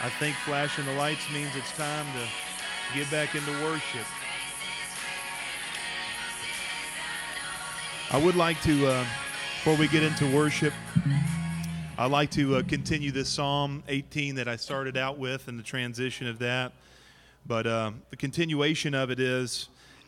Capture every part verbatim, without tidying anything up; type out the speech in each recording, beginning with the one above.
I think flashing the lights means it's time to get back into worship. I would like to, uh, before we get into worship, I'd like to uh, continue this Psalm eighteen that I started out with and the transition of that. But uh, the continuation of it is,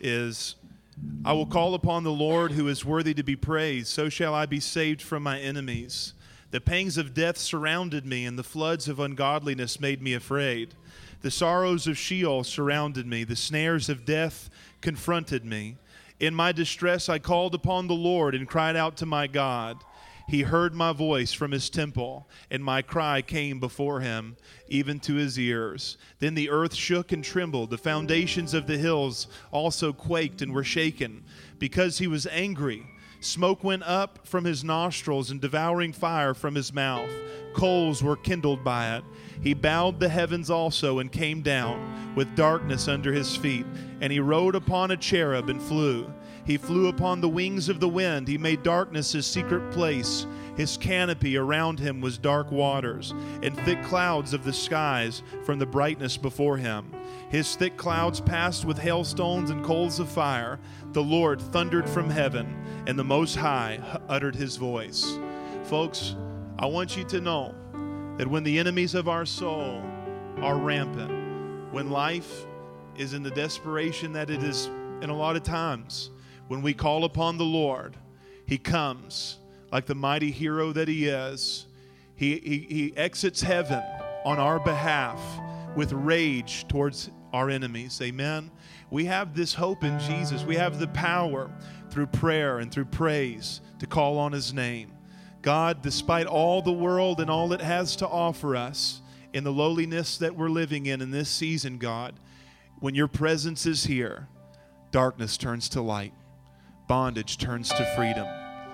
is I will call upon the Lord who is worthy to be praised. So shall I be saved from my enemies. The pangs of death surrounded me, and the floods of ungodliness made me afraid. The sorrows of Sheol surrounded me. The snares of death confronted me. In my distress I called upon the Lord and cried out to my God. He heard my voice from his temple, and my cry came before him, even to his ears. Then the earth shook and trembled. The foundations of the hills also quaked and were shaken. Because he was angry, smoke went up from his nostrils and devouring fire from his mouth. Coals were kindled by it. He bowed the heavens also and came down with darkness under his feet. And he rode upon a cherub and flew. He flew upon the wings of the wind. He made darkness his secret place. His canopy around him was dark waters, and thick clouds of the skies from the brightness before him. His thick clouds passed with hailstones and coals of fire. The Lord thundered from heaven, and the Most High uttered his voice. Folks, I want you to know that when the enemies of our soul are rampant, when life is in the desperation that it is in a lot of times, when we call upon the Lord, he comes like the mighty hero that he is. He, he, he exits heaven on our behalf with rage towards our enemies. Amen. We have this hope in Jesus. We have the power through prayer and through praise to call on his name. God, despite all the world and all it has to offer us in the lowliness that we're living in in this season, God, when your presence is here, darkness turns to light. Bondage turns to freedom.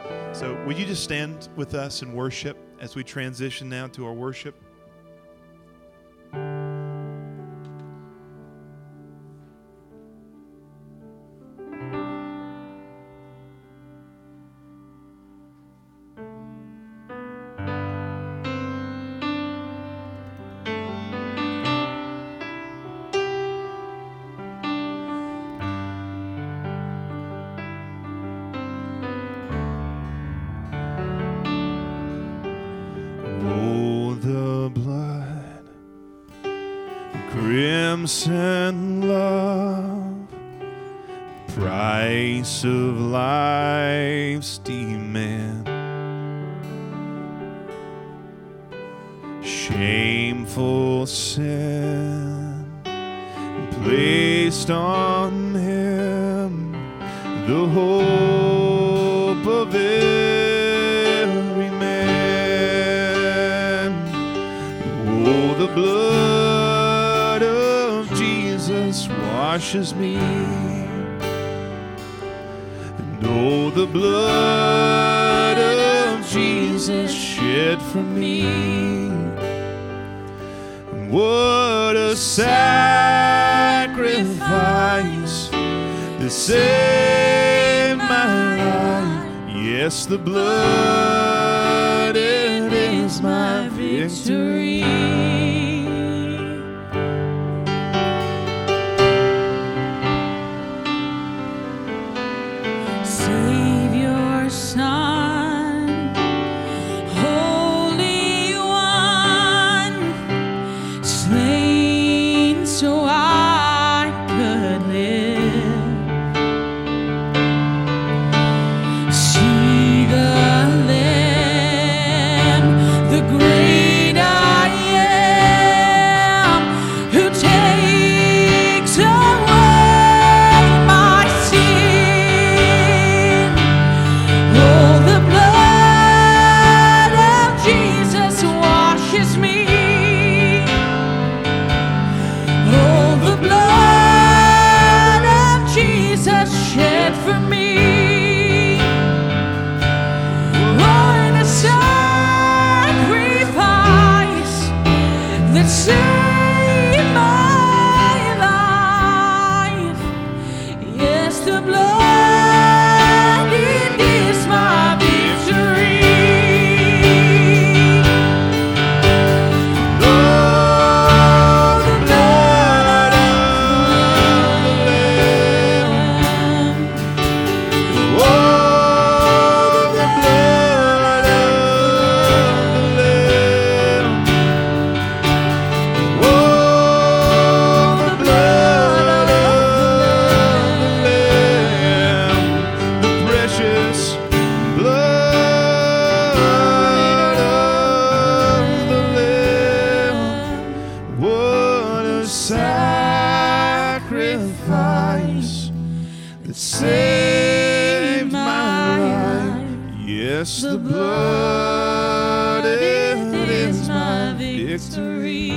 So will you just stand with us and worship as we transition now to our worship? Crimson love, price of life's demand, shameful sin placed on him, the hope of every man. Oh, the blood washes me, and oh, the blood of Jesus shed for me. What a sacrifice to save my life. Yes, the blood, it is my victory. Oh sacrifice that saved my life. Yes, the blood, it is my victory.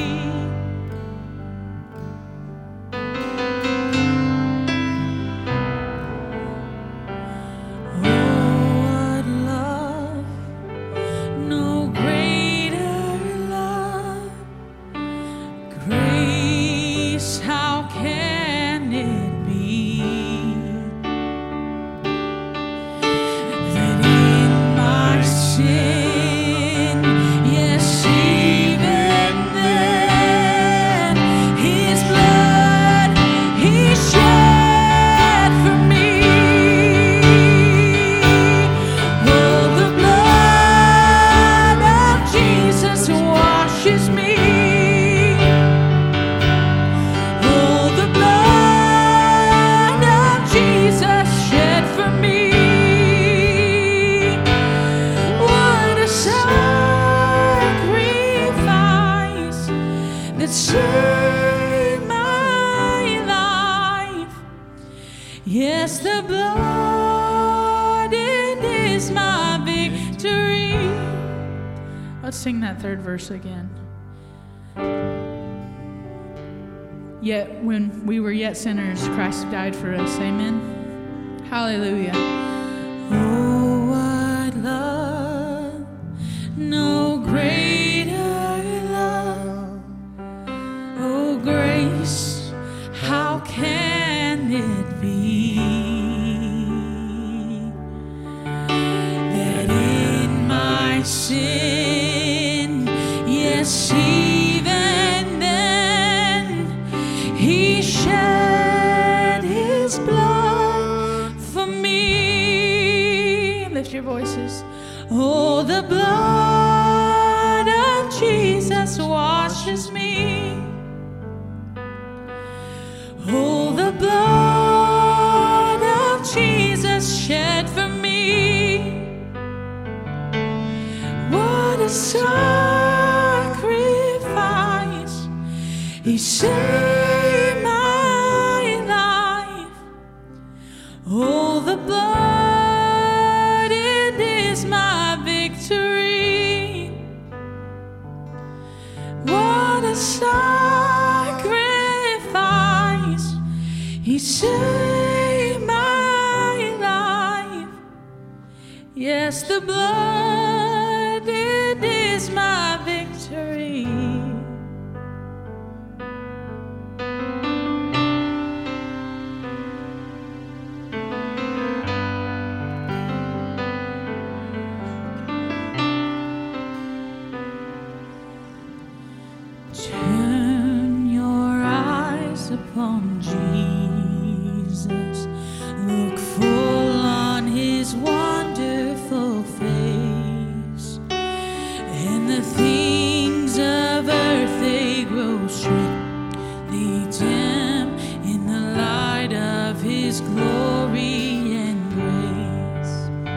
Sing that third verse again. Yet when we were yet sinners, Christ died for us. Amen. Hallelujah. Oh, what love, no greater love. Oh, grace, how can it be that in my sin, even then, he shed his blood for me. Lift your voices. Oh, the blood of Jesus washes me. Oh, the blood of Jesus shed for me. What a sacrifice. He saved my life. Oh, the blood, it is my victory. What a sacrifice. He saved my life. Yes, the blood, it is my victory. Turn your eyes upon Jesus. Look full on his wonderful face. And the things of earth, they grow strangely dim in the light of his glory and grace.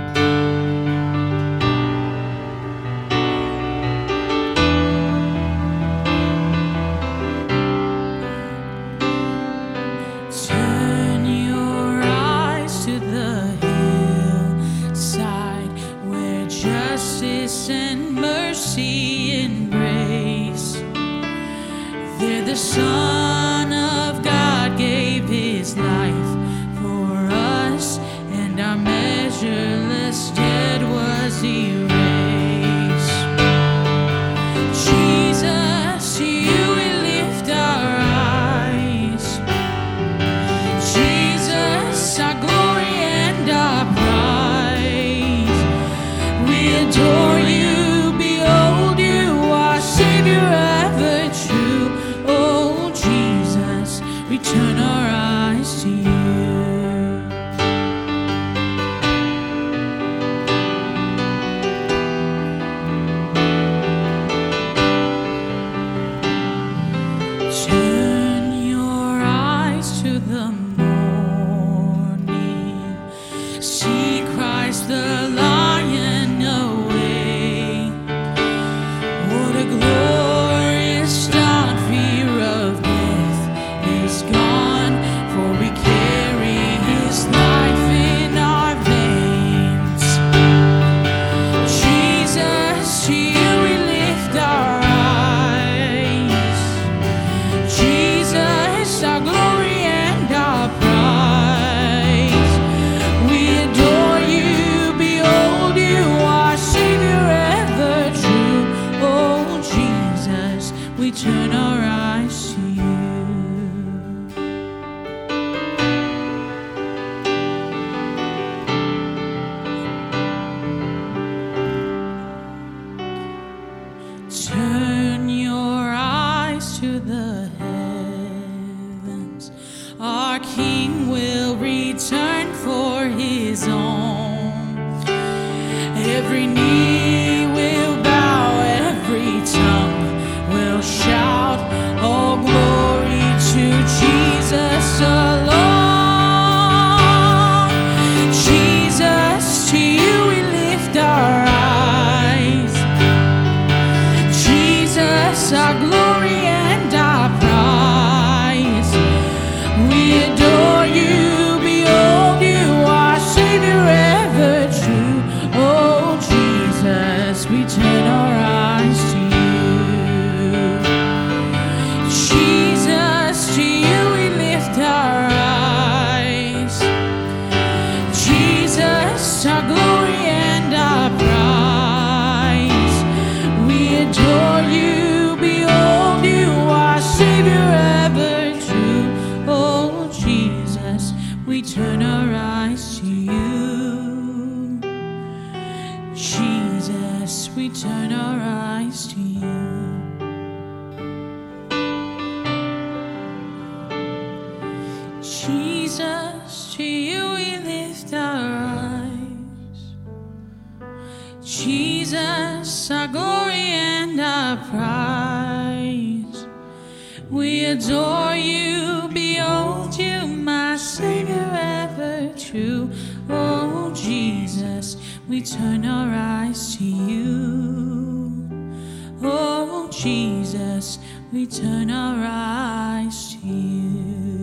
Turn your eyes to the hillside where justice and mercy embrace. There the Son of God gave his life for us, and our measureless debt was erased. Jesus, to you we lift our eyes. Jesus, our glory and our prize. We adore you, behold you, our Savior ever true. Oh, Jesus, we turn our eyes to you. Turn your eyes to the morning. See Christ the Lion away. What a glorious dawn, fear of death Jesus, to you we lift our eyes. Jesus, our glory and our prize. We adore you, behold you, my Savior ever true. Oh Jesus, we turn our eyes to you. Oh Jesus, we turn our eyes to you.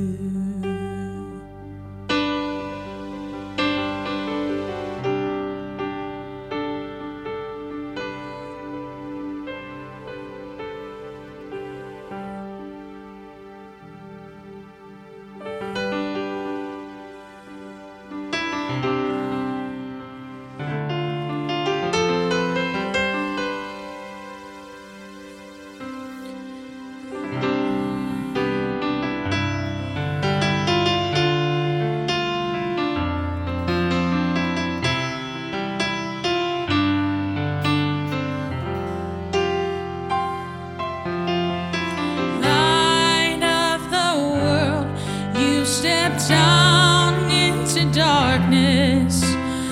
Down into darkness,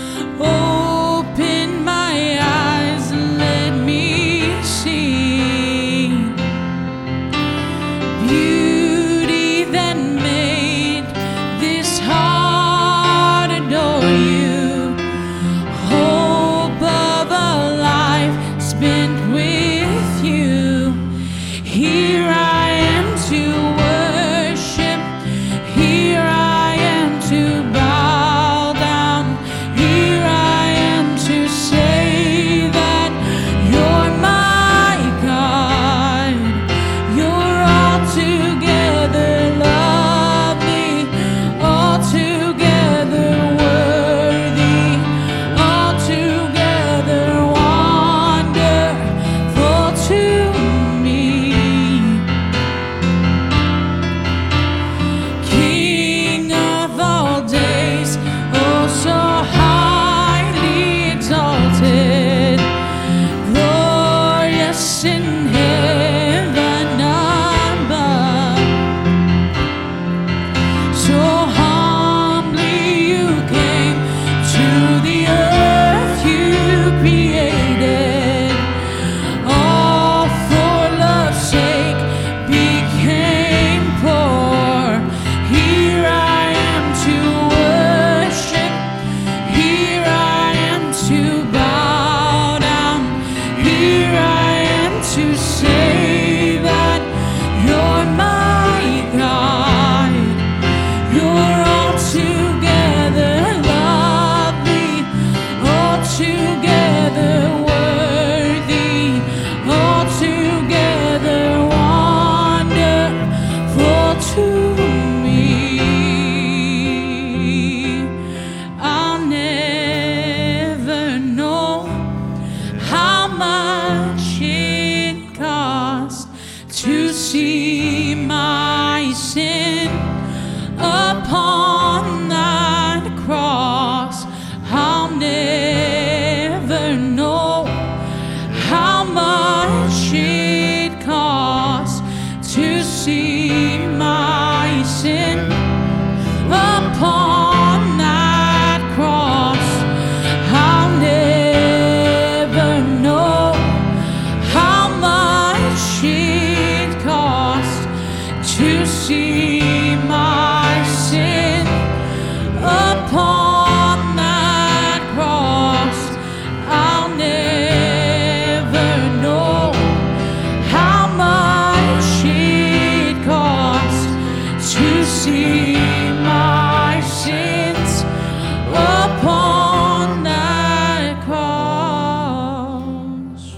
open my eyes and let me see beauty that made this heart adore you. Hope of a life spent with you. Here I am to worship. Here I am to bow down. Here I am to say that you're my God. You're altogether lovely, altogether worthy, altogether wonderful to me. King of all days, oh so highly exalted, glorious in heaven above. So humbly you came to the earth you created, all for love's sake became poor. Here I am to worship. Here I am to bow down. Here I am to say that you're my God. You're altogether lovely, altogether worthy, altogether wonderful to me. I'll never know how much it cost to see my sin upon that cross. I'll never know how much it cost to see my sin upon that cross. I'll never know how much it cost to see my sin upon that cross. I'll never know how much it cost to see my sins upon that cross.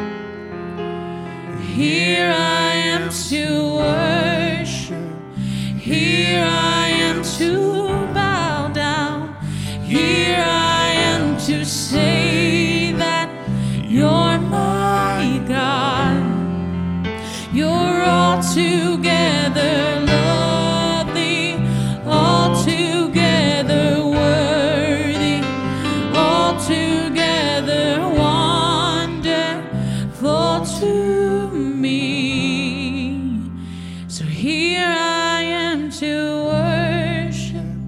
Here I am to worship. Here I am to bow down. Here I am to say that you're my God. You're altogether lovely, altogether worthy, altogether wonderful to me. So here I am to worship.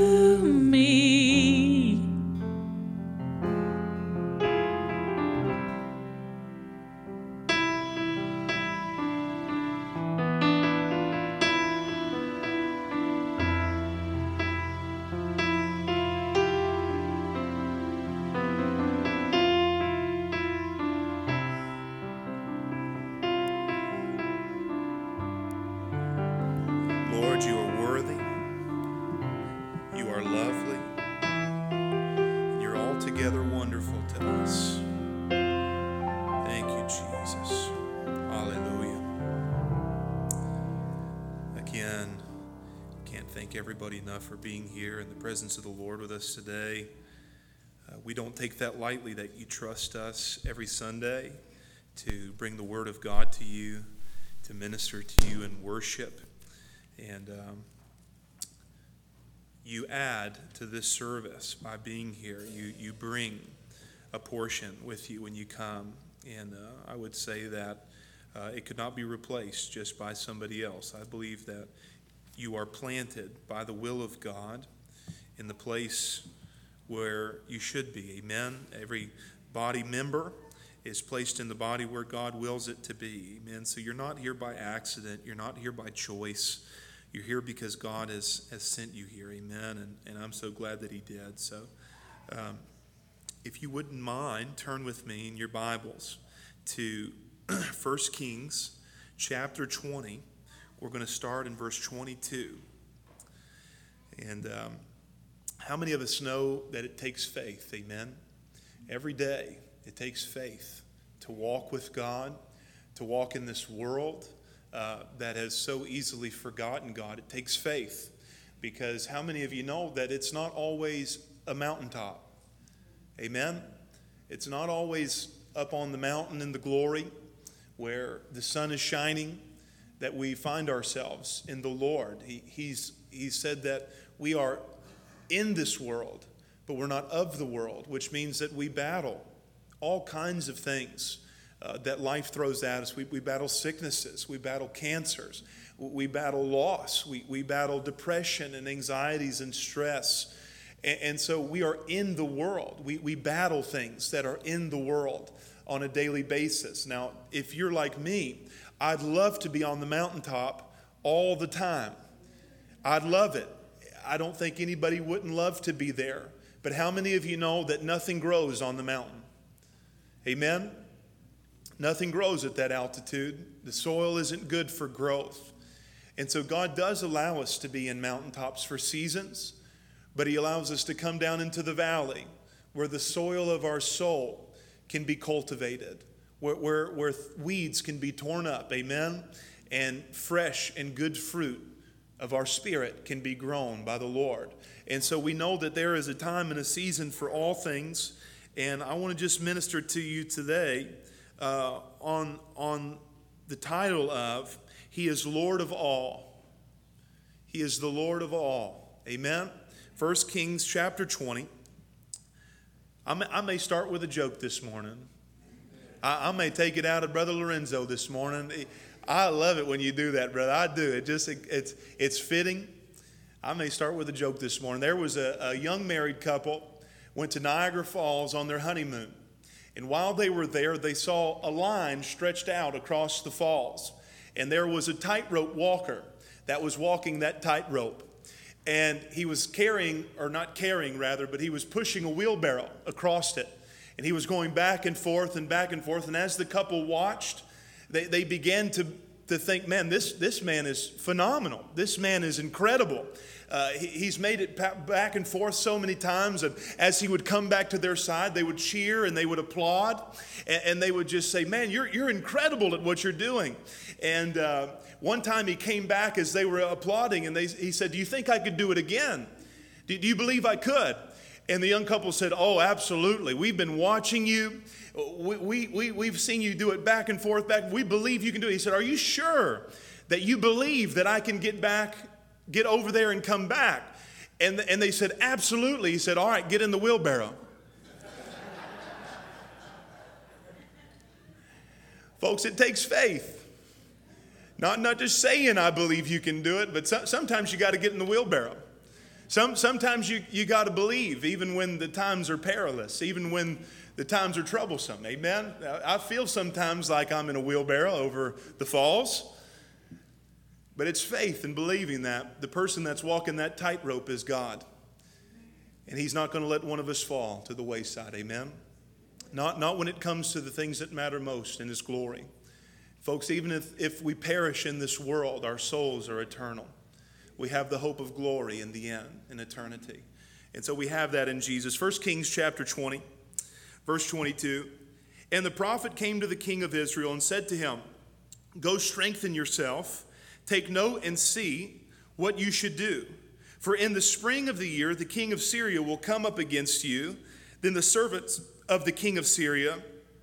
to me. Lord, you are worthy. You are lovely. You're altogether wonderful to us. Thank you, Jesus. Hallelujah. Again, can't thank everybody enough for being here in the presence of the Lord with us today. Uh, we don't take that lightly that you trust us every Sunday to bring the Word of God to you, to minister to you in worship. And um, you add to this service by being here. You you bring a portion with you when you come. And uh, I would say that uh, it could not be replaced just by somebody else. I believe that you are planted by the will of God in the place where you should be. Amen. Every body member is placed in the body where God wills it to be. Amen. So you're not here by accident. You're not here by choice. You're here because God has, has sent you here. Amen. And, and I'm so glad that he did. So um, if you wouldn't mind, turn with me in your Bibles to First Kings chapter twenty. We're going to start in verse twenty-two. And um, how many of us know that it takes faith? Amen. Every day it takes faith to walk with God, to walk in this world Uh, that has so easily forgotten God. It takes faith, because how many of you know that it's not always a mountaintop? Amen? It's not always up on the mountain in the glory where the sun is shining that we find ourselves in the Lord. He, he's, he said that we are in this world, but we're not of the world, which means that we battle all kinds of things Uh, that life throws at us. We, we battle sicknesses. We battle cancers. We battle loss. We, we battle depression and anxieties and stress. And, and so we are in the world. We, we battle things that are in the world on a daily basis. Now, if you're like me, I'd love to be on the mountaintop all the time. I'd love it. I don't think anybody wouldn't love to be there. But how many of you know that nothing grows on the mountain? Amen? Nothing grows at that altitude. The soil isn't good for growth. And so God does allow us to be in mountaintops for seasons, but he allows us to come down into the valley where the soil of our soul can be cultivated, where, where, where weeds can be torn up, amen, and fresh and good fruit of our spirit can be grown by the Lord. And so we know that there is a time and a season for all things, and I want to just minister to you today Uh, on, on the title of, He is Lord of All. He is the Lord of all. Amen? First Kings chapter twenty. I may, I may start with a joke this morning. I, I may take it out of Brother Lorenzo this morning. I love it when you do that, brother. I do. It just, it, it's, it's fitting. I may start with a joke this morning. There was a, a young married couple, went to Niagara Falls on their honeymoon. And while they were there, they saw a line stretched out across the falls. And there was a tightrope walker that was walking that tightrope. And he was carrying, or not carrying rather, but he was pushing a wheelbarrow across it. And he was going back and forth and back and forth. And as the couple watched, they, they began to, to think, man, this, this man is phenomenal. This man is incredible. Uh, he, he's made it back and forth so many times, and as he would come back to their side, they would cheer and they would applaud, and, and they would just say, man, you're, you're incredible at what you're doing. And uh, one time he came back as they were applauding, and they, he said, do you think I could do it again? Do, do you believe I could? And the young couple said, oh, absolutely. We've been watching you. We, we, we, we've seen you do it back and forth, back. We believe you can do it. He said, are you sure that you believe that I can get back, get over there and come back? And, and they said, absolutely. He said, all right, get in the wheelbarrow. Folks, it takes faith. Not, not just saying I believe you can do it, but so, sometimes you got to get in the wheelbarrow. Some, sometimes you, you got to believe, even when the times are perilous, even when the times are troublesome. Amen? I feel sometimes like I'm in a wheelbarrow over the falls. But it's faith in believing that the person that's walking that tightrope is God. And he's not going to let one of us fall to the wayside. Amen? Not, not when it comes to the things that matter most in his glory. Folks, even if, if we perish in this world, our souls are eternal. We have the hope of glory in the end, in eternity. And so we have that in Jesus. First Kings chapter twenty, verse twenty-two. And the prophet came to the king of Israel and said to him, go strengthen yourself, take note and see what you should do. For in the spring of the year, the king of Syria will come up against you. Then the servants of the king of Syria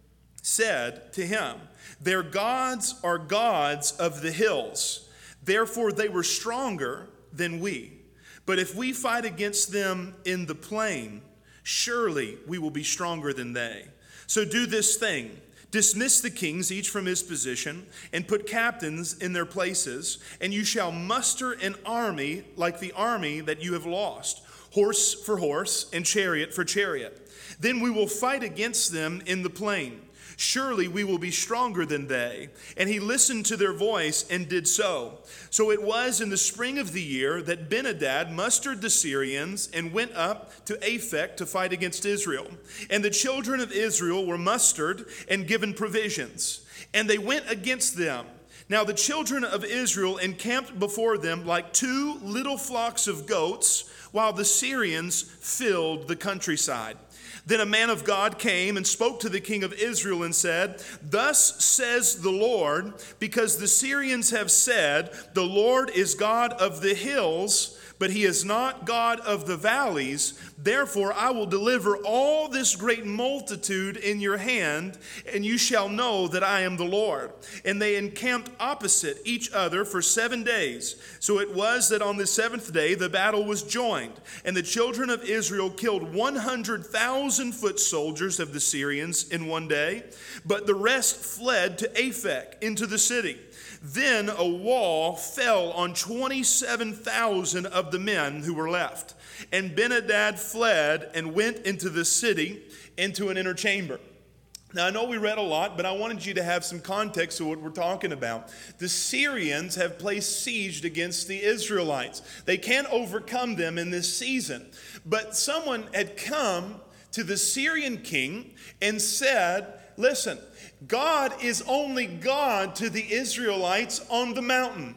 said to him, their gods are gods of the hills. Therefore they were stronger than we. But if we fight against them in the plain, surely we will be stronger than they. So do this thing. Dismiss the kings, each from his position, and put captains in their places, and you shall muster an army like the army that you have lost, horse for horse and chariot for chariot. Then we will fight against them in the plain. Surely we will be stronger than they. And he listened to their voice and did so. So it was in the spring of the year that Ben-Hadad mustered the Syrians and went up to Aphek to fight against Israel. And the children of Israel were mustered and given provisions. And they went against them. Now the children of Israel encamped before them like two little flocks of goats, while the Syrians filled the countryside. Then a man of God came and spoke to the king of Israel and said, thus says the Lord, because the Syrians have said, the Lord is God of the hills, but he is not God of the valleys. Therefore I will deliver all this great multitude in your hand, and you shall know that I am the Lord. And they encamped opposite each other for seven days. So it was that on the seventh day the battle was joined, and the children of Israel killed one hundred thousand foot soldiers of the Syrians in one day, but the rest fled to Aphek into the city. Then a wall fell on twenty-seven thousand of the men who were left. And Ben-Hadad fled and went into the city, into an inner chamber. Now, I know we read a lot, but I wanted you to have some context of what we're talking about. The Syrians have placed siege against the Israelites. They can't overcome them in this season. But someone had come to the Syrian king and said, listen, God is only God to the Israelites on the mountain.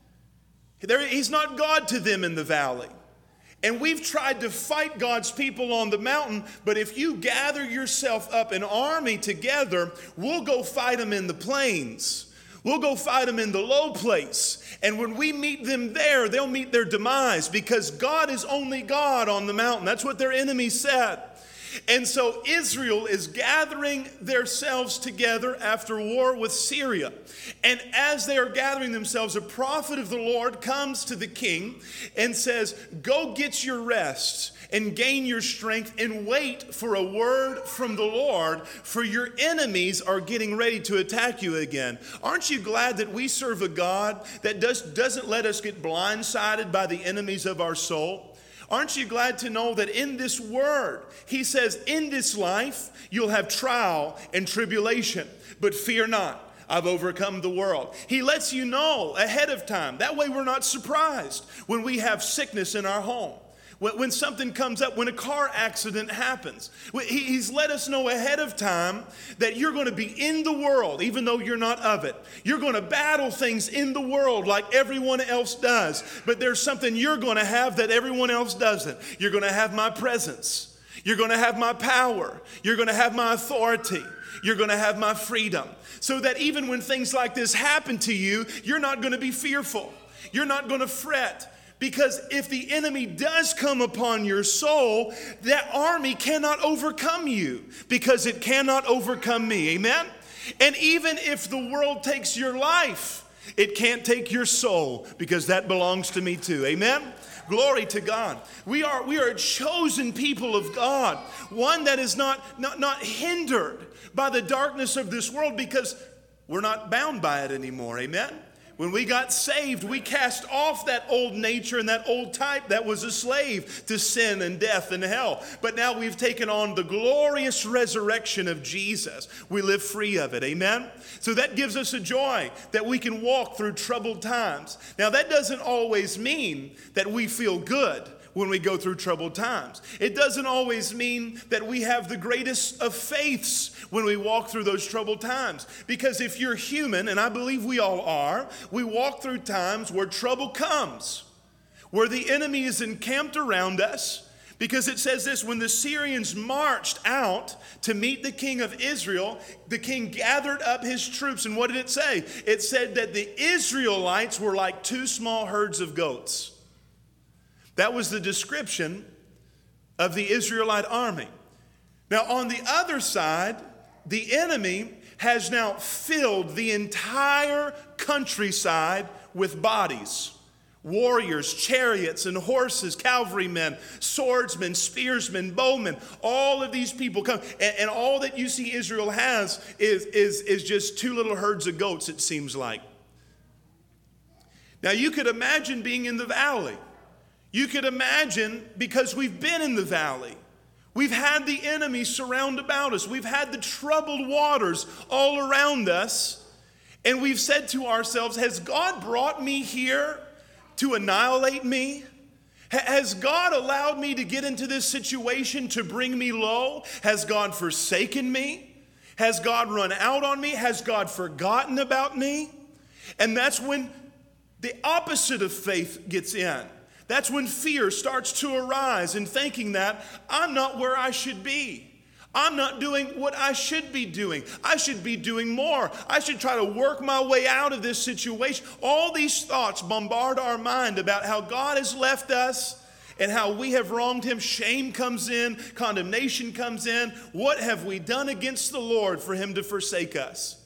He's not God to them in the valley. And we've tried to fight God's people on the mountain, but if you gather yourself up an army together, we'll go fight them in the plains. We'll go fight them in the low place. And when we meet them there, they'll meet their demise, because God is only God on the mountain. That's what their enemy said. And so Israel is gathering themselves together after war with Syria. And as they are gathering themselves, a prophet of the Lord comes to the king and says, go get your rest and gain your strength and wait for a word from the Lord, for your enemies are getting ready to attack you again. Aren't you glad that we serve a God that does, doesn't let us get blindsided by the enemies of our soul? Aren't you glad to know that in this word, he says, in this life, you'll have trial and tribulation, but fear not. I've overcome the world. He lets you know ahead of time. That way we're not surprised when we have sickness in our home. When something comes up, when a car accident happens. He's let us know ahead of time that you're going to be in the world, even though you're not of it. You're going to battle things in the world like everyone else does. But there's something you're going to have that everyone else doesn't. You're going to have my presence. You're going to have my power. You're going to have my authority. You're going to have my freedom. So that even when things like this happen to you, you're not going to be fearful. You're not going to fret. Because if the enemy does come upon your soul, that army cannot overcome you, because it cannot overcome me. Amen? And even if the world takes your life, it can't take your soul, because that belongs to me too. Amen? Glory to God. We are, we are a chosen people of God, one that is not, not, not hindered by the darkness of this world, because we're not bound by it anymore. Amen? When we got saved, we cast off that old nature and that old type that was a slave to sin and death and hell. But now we've taken on the glorious resurrection of Jesus. We live free of it. Amen? So that gives us a joy that we can walk through troubled times. Now that doesn't always mean that we feel good when we go through troubled times. It doesn't always mean that we have the greatest of faiths when we walk through those troubled times. Because if you're human, and I believe we all are, we walk through times where trouble comes, where the enemy is encamped around us. Because it says this, when the Syrians marched out to meet the king of Israel, the king gathered up his troops. And what did it say? It said that the Israelites were like two small herds of goats. That was the description of the Israelite army. Now, on the other side, the enemy has now filled the entire countryside with bodies. Warriors, chariots, and horses, cavalrymen, swordsmen, spearsmen, bowmen, all of these people come. And, and all that you see Israel has is, is, is just two little herds of goats, it seems like. Now, you could imagine being in the valley. You could imagine, because we've been in the valley, we've had the enemy surround about us, we've had the troubled waters all around us, and we've said to ourselves, has God brought me here to annihilate me? Has God allowed me to get into this situation to bring me low? Has God forsaken me? Has God run out on me? Has God forgotten about me? And that's when the opposite of faith gets in. That's when fear starts to arise and thinking that I'm not where I should be. I'm not doing what I should be doing. I should be doing more. I should try to work my way out of this situation. All these thoughts bombard our mind about how God has left us and how we have wronged him. Shame comes in, condemnation comes in. What have we done against the Lord for him to forsake us?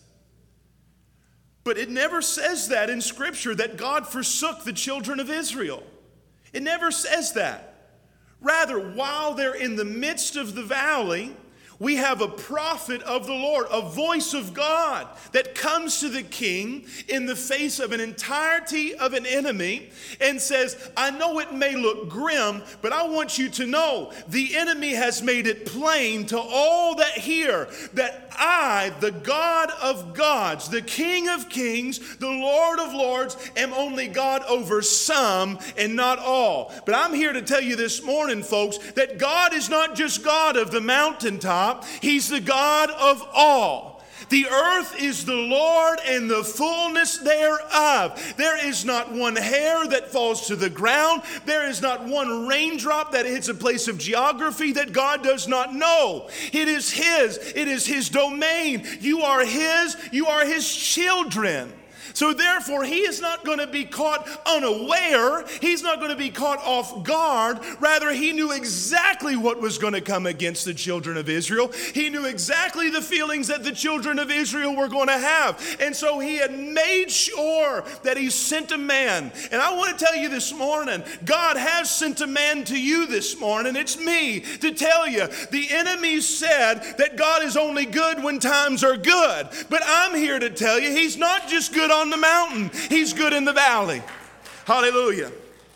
But it never says that in Scripture, that God forsook the children of Israel. It never says that. Rather, while they're in the midst of the valley, we have a prophet of the Lord, a voice of God that comes to the king in the face of an entirety of an enemy and says, I know it may look grim, but I want you to know the enemy has made it plain to all that hear that I, the God of gods, the King of kings, the Lord of lords, am only God over some and not all. But I'm here to tell you this morning, folks, that God is not just God of the mountaintop. He's the God of all. The earth is the Lord and the fullness thereof. There is not one hair that falls to the ground. There is not one raindrop that hits a place of geography that God does not know. It is His. It is His domain. You are His. You are His children. So therefore, he is not going to be caught unaware. He's not going to be caught off guard. Rather, he knew exactly what was going to come against the children of Israel. He knew exactly the feelings that the children of Israel were going to have. And so he had made sure that he sent a man. And I want to tell you this morning, God has sent a man to you this morning. It's me to tell you, the enemy said that God is only good when times are good. But I'm here to tell you, he's not just good on the mountain. He's good in the valley. Hallelujah.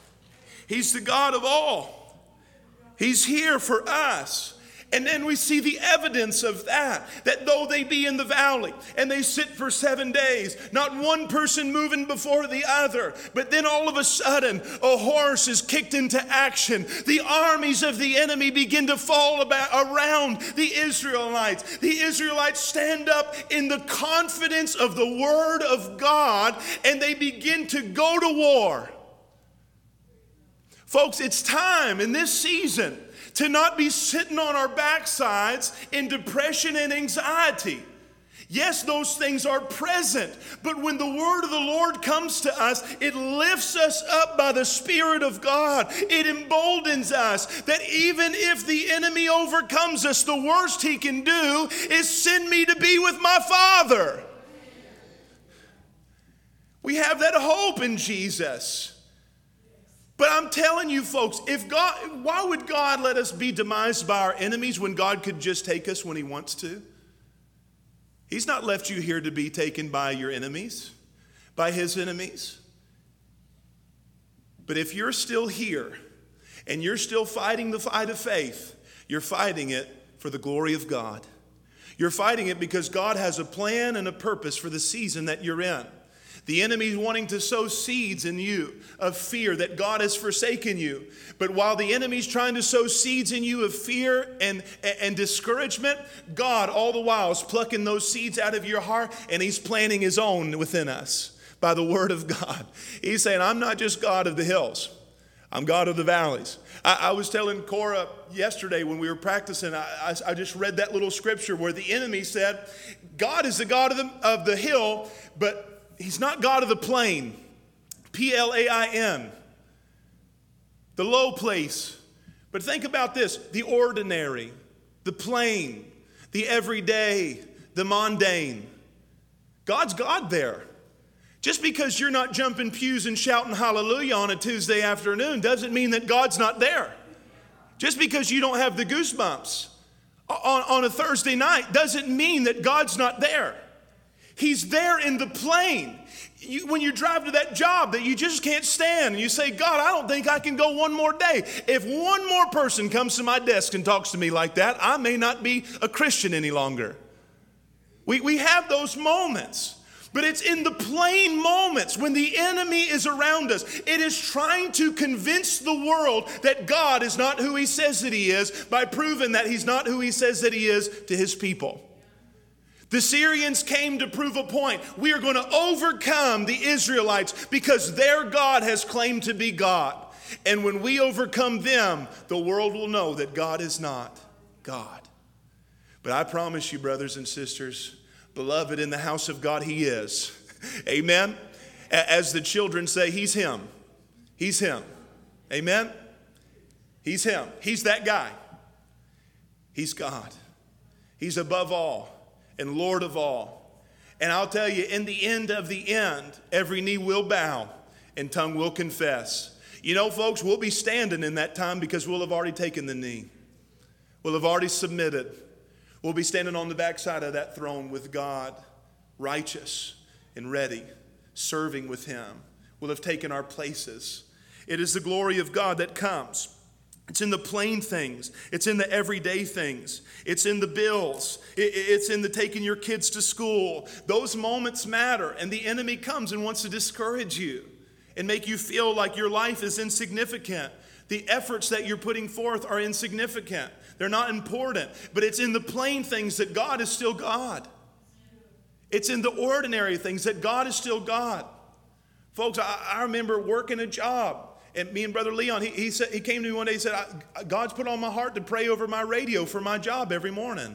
He's the God of all. He's here for us. And then we see the evidence of that, that though they be in the valley and they sit for seven days, not one person moving before the other, but then all of a sudden a horse is kicked into action. The armies of the enemy begin to fall about around the Israelites. The Israelites stand up in the confidence of the word of God and they begin to go to war. Folks, it's time in this season to not be sitting on our backsides in depression and anxiety. Yes, those things are present, but when the word of the Lord comes to us, it lifts us up by the Spirit of God. It emboldens us that even if the enemy overcomes us, the worst he can do is send me to be with my Father. We have that hope in Jesus. But I'm telling you folks, if God, why would God let us be demised by our enemies when God could just take us when he wants to? He's not left you here to be taken by your enemies. by his enemies. But if you're still here and you're still fighting the fight of faith, you're fighting it for the glory of God. You're fighting it because God has a plan and a purpose for the season that you're in. The enemy's wanting to sow seeds in you of fear that God has forsaken you. But while the enemy's trying to sow seeds in you of fear and, and discouragement, God all the while is plucking those seeds out of your heart, and he's planting his own within us by the word of God. He's saying, I'm not just God of the hills. I'm God of the valleys. I, I was telling Cora yesterday when we were practicing, I, I, I just read that little scripture where the enemy said, God is the God of the, of the hill, but he's not God of the plain. P L A I N. The low place. But think about this, the ordinary, the plain, the everyday, the mundane. God's God there. Just because you're not jumping pews and shouting hallelujah on a Tuesday afternoon doesn't mean that God's not there. Just because you don't have the goosebumps on, on a Thursday night doesn't mean that God's not there. He's there in the plain. You, when you drive to that job that you just can't stand and you say, God, I don't think I can go one more day. If one more person comes to my desk and talks to me like that, I may not be a Christian any longer. We, we have those moments. But it's in the plain moments when the enemy is around us. It is trying to convince the world that God is not who he says that he is by proving that he's not who he says that he is to his people. The Syrians came to prove a point. We are going to overcome the Israelites because their God has claimed to be God. And when we overcome them, the world will know that God is not God. But I promise you, brothers and sisters, beloved, in the house of God, he is. Amen? As the children say, he's him. He's him. Amen? He's him. He's that guy. He's God. He's above all and Lord of all. And I'll tell you, in the end of the end, every knee will bow and tongue will confess. You know, folks, we'll be standing in that time because we'll have already taken the knee. We'll have already submitted. We'll be standing on the backside of that throne with God, righteous and ready, serving with him. We'll have taken our places. It is the glory of God that comes. It's in the plain things. It's in the everyday things. It's in the bills. It's in the taking your kids to school. Those moments matter, and the enemy comes and wants to discourage you and make you feel like your life is insignificant. The efforts that you're putting forth are insignificant. They're not important. But it's in the plain things that God is still God. It's in the ordinary things that God is still God. Folks, I, I remember working a job. And me and Brother Leon, he, he said he came to me one day and said, I, God's put on my heart to pray over my radio for my job every morning.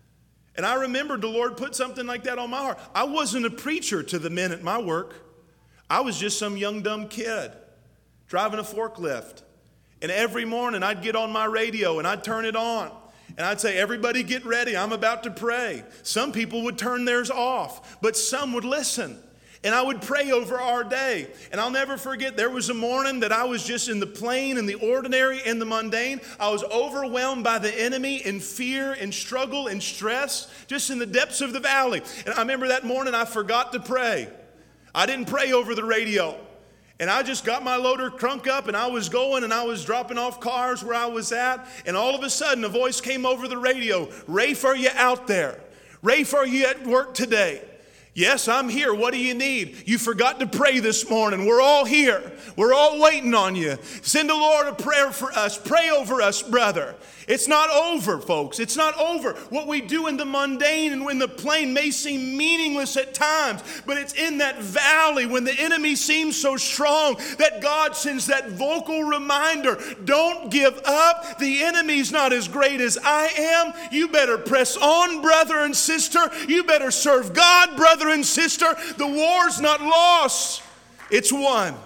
And I remembered the Lord put something like that on my heart. I wasn't a preacher to the men at my work. I was just some young, dumb kid driving a forklift. And every morning I'd get on my radio and I'd turn it on. And I'd say, everybody get ready. I'm about to pray. Some people would turn theirs off, but some would listen. And I would pray over our day. And I'll never forget, there was a morning that I was just in the plain and the ordinary and the mundane. I was overwhelmed by the enemy in fear and struggle and stress, just in the depths of the valley. And I remember that morning I forgot to pray. I didn't pray over the radio. And I just got my loader crunk up and I was going and I was dropping off cars where I was at. And all of a sudden a voice came over the radio. Rafe, are you out there? Rafe, are you at work today? Yes, I'm here. What do you need? You forgot to pray this morning. We're all here. We're all waiting on you. Send the Lord a prayer for us. Pray over us, brother. It's not over, folks. It's not over. What we do in the mundane and in the plain may seem meaningless at times, but it's in that valley when the enemy seems so strong that God sends that vocal reminder. Don't give up. The enemy's not as great as I am. You better press on, brother and sister. You better serve God, brother and sister. The war's not lost. It's won.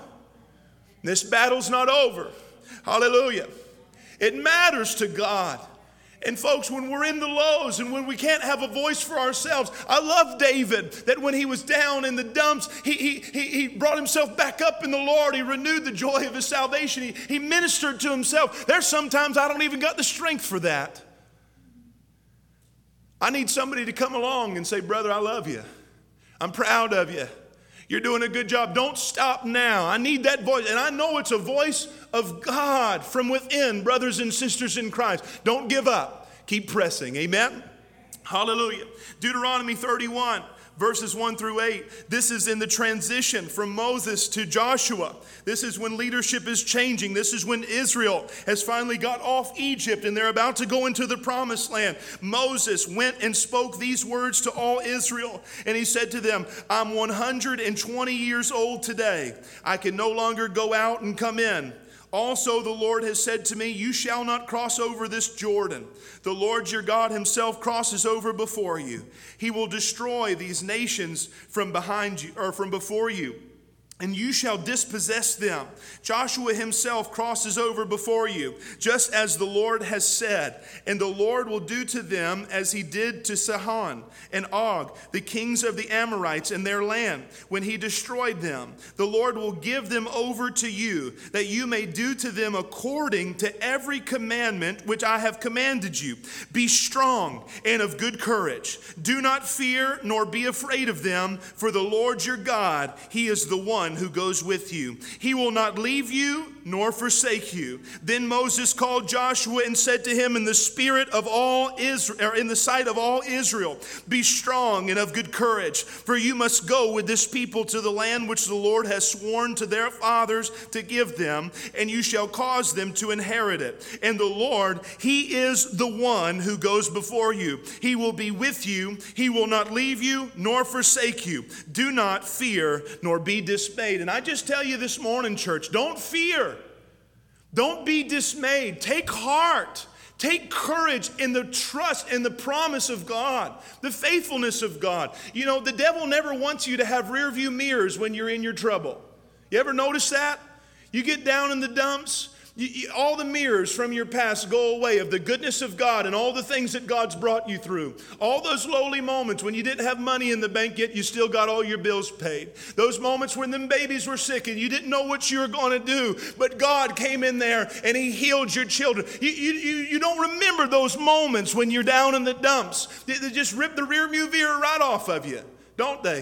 This battle's not over. Hallelujah. It matters to God. And folks, when we're in the lows and when we can't have a voice for ourselves, I love David, that when he was down in the dumps, he, he, he, he brought himself back up in the Lord. He renewed the joy of his salvation. He, he ministered to himself. There's sometimes I don't even got the strength for that. I need somebody to come along and say, brother, I love you. I'm proud of you. You're doing a good job. Don't stop now. I need that voice. And I know it's a voice of God from within, brothers and sisters in Christ. Don't give up. Keep pressing. Amen? Hallelujah. Deuteronomy thirty-one. Verses one through eight, this is in the transition from Moses to Joshua. This is when leadership is changing. This is when Israel has finally got off Egypt and they're about to go into the promised land. Moses went and spoke these words to all Israel. And he said to them, I'm one hundred twenty years old today. I can no longer go out and come in. Also, the Lord has said to me, you shall not cross over this Jordan. The Lord your God himself crosses over before you. He will destroy these nations from behind you, or from before you, and you shall dispossess them. Joshua himself crosses over before you, just as the Lord has said. And the Lord will do to them as he did to Sihon and Og, the kings of the Amorites in their land, when he destroyed them. The Lord will give them over to you, that you may do to them according to every commandment which I have commanded you. Be strong and of good courage. Do not fear nor be afraid of them, for the Lord your God, he is the one who goes with you. He will not leave you nor forsake you. Then Moses called Joshua and said to him in the spirit of all Israel, or in the sight of all Israel, be strong and of good courage, for you must go with this people to the land which the Lord has sworn to their fathers to give them, and you shall cause them to inherit it. And the Lord, he is the one who goes before you. He will be with you. He will not leave you nor forsake you. Do not fear nor be dismayed. And I just tell you this morning, church, don't fear. Don't be dismayed. Take heart. Take courage in the trust and the promise of God, the faithfulness of God. You know, the devil never wants you to have rear view mirrors when you're in your trouble. You ever notice that? You get down in the dumps, you, you, all the mirrors from your past go away of the goodness of God and all the things that God's brought you through. All those lowly moments when you didn't have money in the bank yet, you still got all your bills paid. Those moments when them babies were sick and you didn't know what you were going to do, but God came in there and he healed your children. You, you, you, you don't remember those moments when you're down in the dumps. They, they just rip the rear view mirror right off of you, don't they?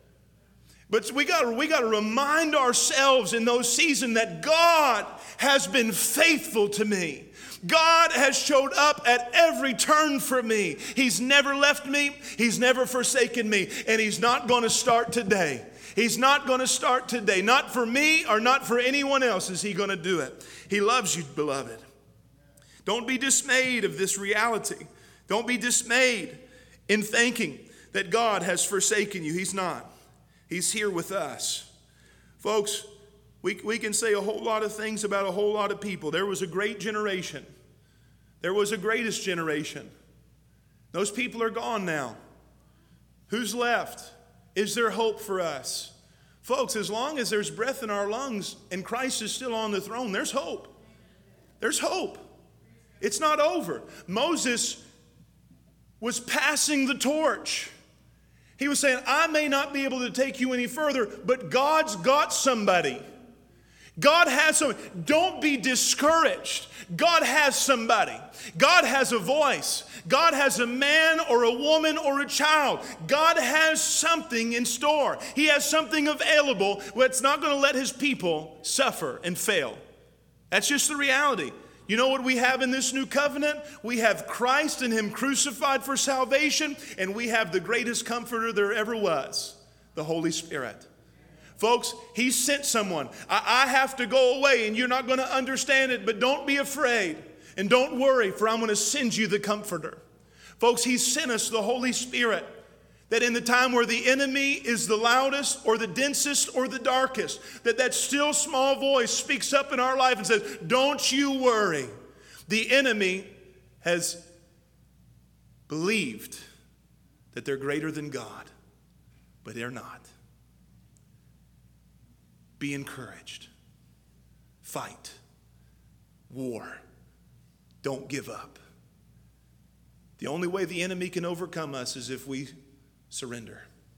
But we got we got to remind ourselves in those seasons that God has been faithful to me. God has showed up at every turn for me. He's never left me. He's never forsaken me. And he's not going to start today. He's not going to start today. Not for me or not for anyone else is he going to do it. He loves you, beloved. Don't be dismayed of this reality. Don't be dismayed in thinking that God has forsaken you. He's not. He's here with us. Folks, we, we can say a whole lot of things about a whole lot of people. There was a great generation. There was a greatest generation. Those people are gone now. Who's left? Is there hope for us? Folks, as long as there's breath in our lungs and Christ is still on the throne, there's hope. There's hope. It's not over. Moses was passing the torch. He was saying, I may not be able to take you any further, but God's got somebody. God has somebody. Don't be discouraged. God has somebody. God has a voice. God has a man or a woman or a child. God has something in store. He has something available that's not going to let his people suffer and fail. That's just the reality. You know what we have in this new covenant? We have Christ and him crucified for salvation, and we have the greatest comforter there ever was, the Holy Spirit. Folks, he sent someone. I, I have to go away, and you're not going to understand it, but don't be afraid, and don't worry, for I'm going to send you the comforter. Folks, he sent us the Holy Spirit, that in the time where the enemy is the loudest or the densest or the darkest, that that still small voice speaks up in our life and says, don't you worry. The enemy has believed that they're greater than God, but they're not. Be encouraged. Fight. War. Don't give up. The only way the enemy can overcome us is if we surrender.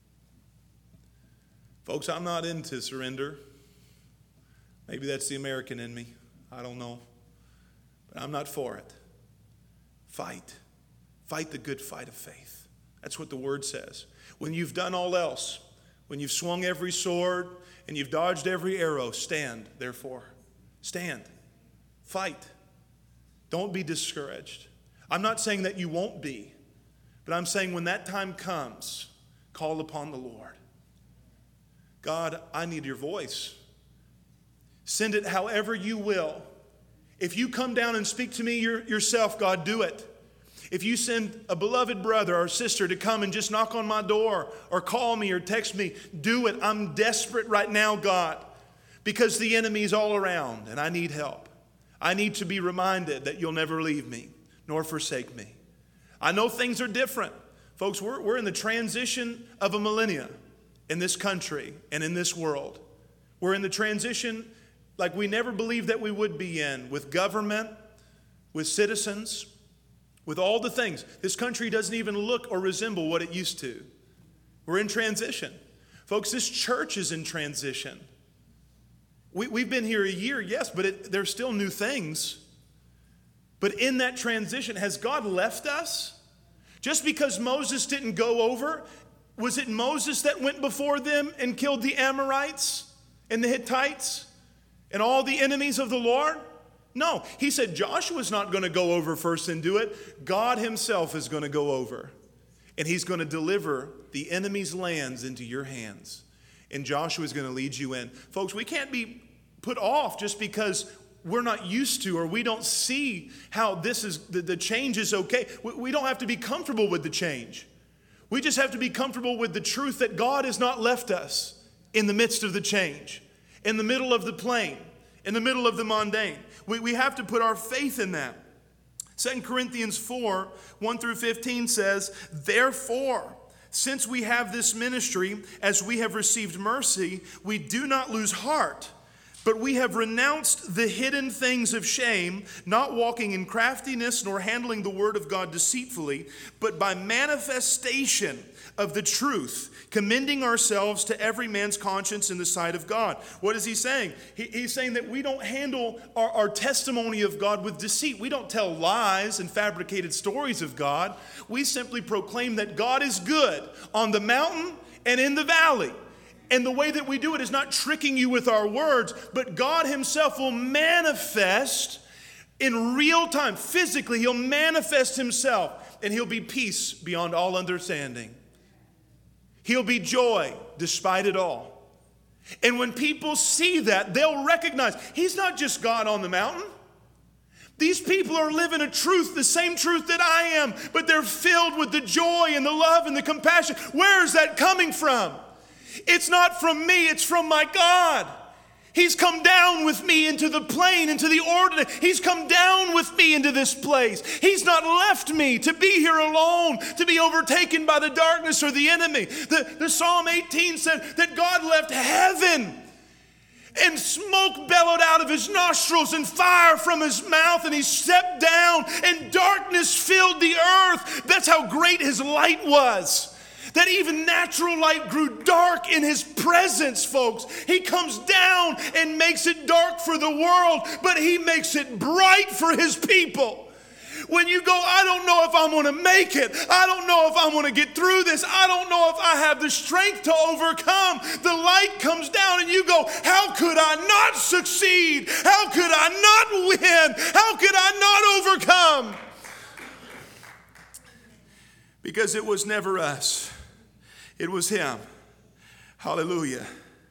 Folks, I'm not into surrender. Maybe that's the American in me. I don't know. But I'm not for it. Fight. Fight the good fight of faith. That's what the word says. When you've done all else, When you've swung every sword and you've dodged every arrow, stand, therefore. Stand. Fight. Don't be discouraged. I'm not saying that you won't be, but I'm saying when that time comes, call upon the Lord. God, I need your voice. Send it however you will. If you come down and speak to me your, yourself, God, do it. If you send a beloved brother or sister to come and just knock on my door or call me or text me, do it. I'm desperate right now, God, because the enemy's all around and I need help. I need to be reminded that you'll never leave me nor forsake me. I know things are different. Folks, we're, we're in the transition of a millennia in this country and in this world. We're in the transition like we never believed that we would be in, with government, with citizens, with all the things. This country doesn't even look or resemble what it used to. We're in transition. Folks, this church is in transition. We, we've been here a year, yes, but it, there's still new things. But in that transition, has God left us? Just because Moses didn't go over, was it Moses that went before them and killed the Amorites and the Hittites and all the enemies of the Lord? No, he said Joshua's not going to go over first and do it. God himself is going to go over. And he's going to deliver the enemy's lands into your hands. And Joshua is going to lead you in. Folks, we can't be put off just because we're not used to or we don't see how this is, the, the change is okay. We, we don't have to be comfortable with the change. We just have to be comfortable with the truth that God has not left us in the midst of the change, in the middle of the plain, in the middle of the mundane. We, we have to put our faith in that. Second Corinthians four, one through fifteen says, therefore, since we have this ministry, as we have received mercy, we do not lose heart. But we have renounced the hidden things of shame, not walking in craftiness nor handling the word of God deceitfully, but by manifestation of the truth, commending ourselves to every man's conscience in the sight of God. What is he saying? He, he's saying that we don't handle our, our testimony of God with deceit. We don't tell lies and fabricated stories of God. We simply proclaim that God is good on the mountain and in the valley. And the way that we do it is not tricking you with our words, but God himself will manifest in real time. Physically, he'll manifest himself, and he'll be peace beyond all understanding. He'll be joy despite it all. And when people see that, they'll recognize he's not just God on the mountain. These people are living a truth, the same truth that I am, but they're filled with the joy and the love and the compassion. Where is that coming from? It's not from me, it's from my God. He's come down with me into the plain, into the ordinary. He's come down with me into this place. He's not left me to be here alone, to be overtaken by the darkness or the enemy. The, the Psalm eighteen said that God left heaven and smoke bellowed out of his nostrils and fire from his mouth, and he stepped down and darkness filled the earth. That's how great his light was. That even natural light grew dark in his presence, folks. He comes down and makes it dark for the world, but he makes it bright for his people. When you go, I don't know if I'm going to make it. I don't know if I'm going to get through this. I don't know if I have the strength to overcome. The light comes down and you go, how could I not succeed? How could I not win? How could I not overcome? Because it was never us. It was him. Hallelujah.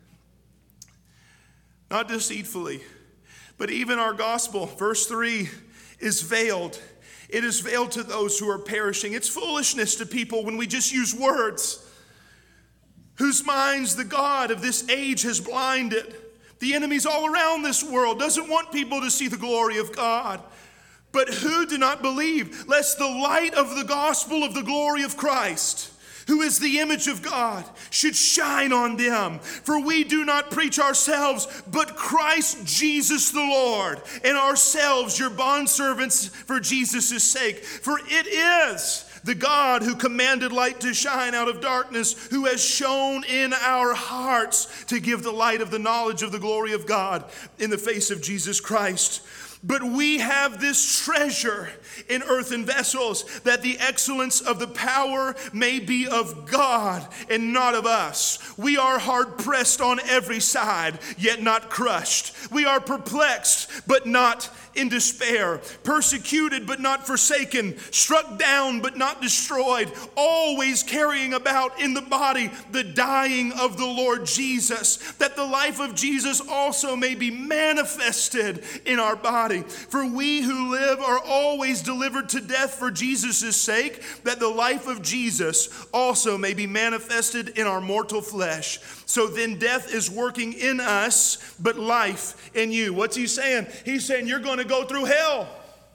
Not deceitfully, but even our gospel, verse three, is veiled. It is veiled to those who are perishing. It's foolishness to people when we just use words, whose minds the God of this age has blinded. The enemies all around this world doesn't want people to see the glory of God. But who do not believe, lest the light of the gospel of the glory of Christ, who is the image of God, should shine on them. For we do not preach ourselves, but Christ Jesus the Lord, and ourselves your bondservants for Jesus' sake. For it is the God who commanded light to shine out of darkness, who has shone in our hearts to give the light of the knowledge of the glory of God in the face of Jesus Christ. But we have this treasure in earthen vessels, that the excellence of the power may be of God and not of us. We are hard pressed on every side, yet not crushed. We are perplexed, but not in despair, persecuted but not forsaken, struck down but not destroyed, always carrying about in the body the dying of the Lord Jesus, that the life of Jesus also may be manifested in our body. For we who live are always delivered to death for Jesus' sake, that the life of Jesus also may be manifested in our mortal flesh. So then death is working in us, but life in you. What's he saying? He's saying you're going to go through hell.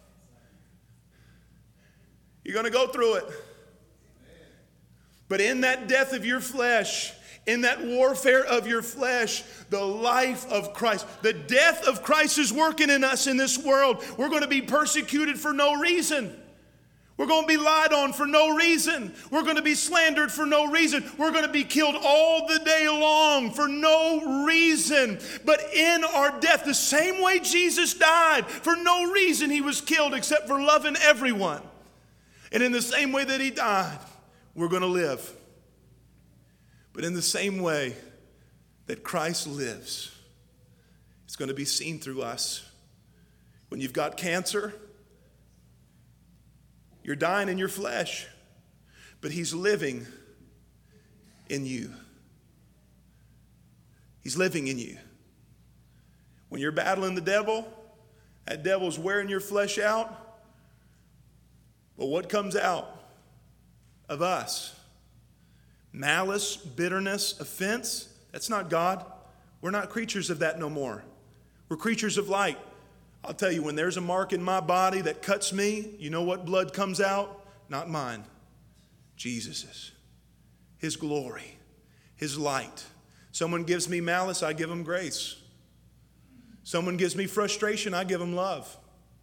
You're going to go through it. But in that death of your flesh, in that warfare of your flesh, the life of Christ, the death of Christ is working in us in this world. We're going to be persecuted for no reason. We're going to be lied on for no reason. We're going to be slandered for no reason. We're going to be killed all the day long for no reason. But in our death, the same way Jesus died, for no reason he was killed except for loving everyone. And in the same way that he died, we're going to live. But in the same way that Christ lives, it's going to be seen through us. When you've got cancer, you're dying in your flesh, but he's living in you. He's living in you. When you're battling the devil, that devil's wearing your flesh out. But what comes out of us? Malice, bitterness, offense, that's not God. We're not creatures of that no more. We're creatures of light. I'll tell you, when there's a mark in my body that cuts me, you know what blood comes out? Not mine. Jesus's. His glory. His light. Someone gives me malice, I give them grace. Someone gives me frustration, I give them love.